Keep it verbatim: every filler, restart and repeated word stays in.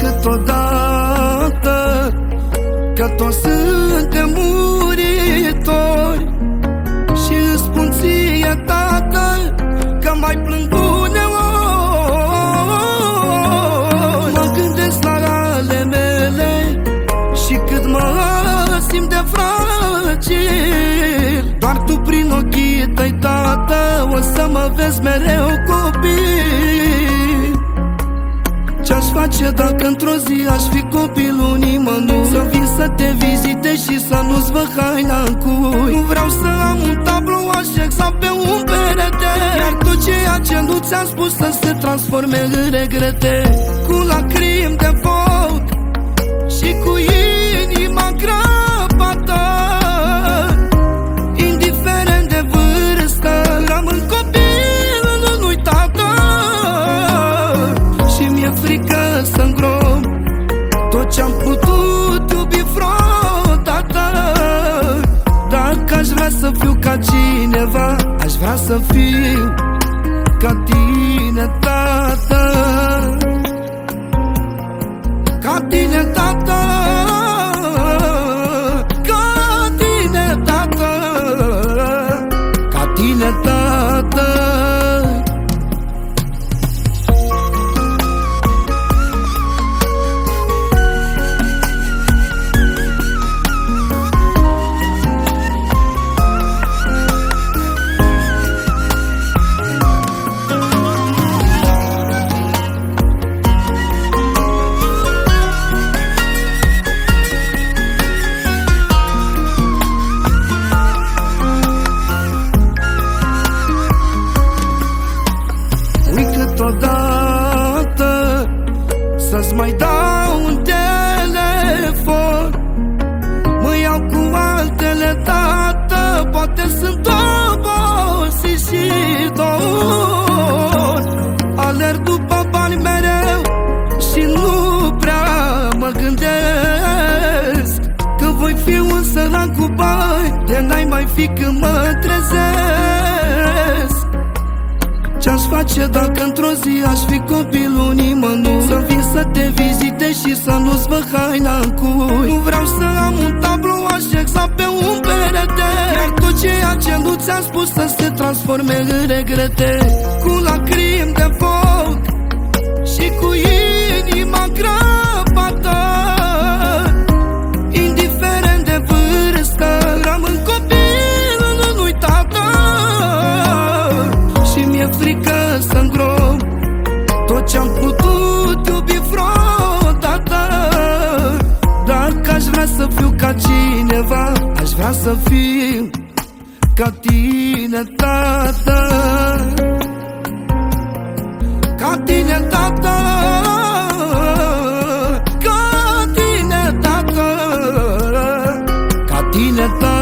câteodată că toți suntem muritori și îți spun ție, tată, că mai plâng uneori. Mă gândesc la ale mele și cât mă simt de fragil. Doar tu prin ochii tăi, tată, o să mă vezi mereu copil. Ce-aș face dacă într-o zi aș fi copilul nimănui? Să vin să te vizitez și să nu-ți văd haina în cui. Nu vreau să am un tablou așezat pe un perete, iar tot ceea ce nu ți-am spus să se transforme în regrete. Cu lacrimi de foc și cu inima crăpată, indiferent de vârstă, rămân copil, nu-i tată. Și mi-e frică să îngrop tot ce-am putut iubi vreodată. Dacă aș vrea să fiu ca cineva, aș vrea să fiu ca tine, tată. Ca tine, tată. Ca tine, tată. Ca tine, tată. Câteodată să-ți mai dau un telefon, mă iau cu altele, tată, poate sunt obosit și dor. Alerg după bani mereu și nu prea mă gândesc că voi fi un sărac cu bani, de n-ai mai fi când mă trezesc. Ce-aș face dacă într-o zi aș fi copilul nimănui? Să vin să te vizitez și să nu-ți văd haina în cui. Nu vreau să am un tablou așezat pe un perete, iar tot ceea ce nu ți-am spus să se transforme în regrete. Cu lacrimi de foc și cu inima crăpată, indiferent de vârstă, rămân copil, nu-i tată. Și mi-e frică să îngrop tot ce-am putut iubi vreodată. Dacă aș vrea să fiu ca cineva, aș vrea să fiu ca tine, tată. Ca tine, tată. Ca tine, tată. Ca tine, tată.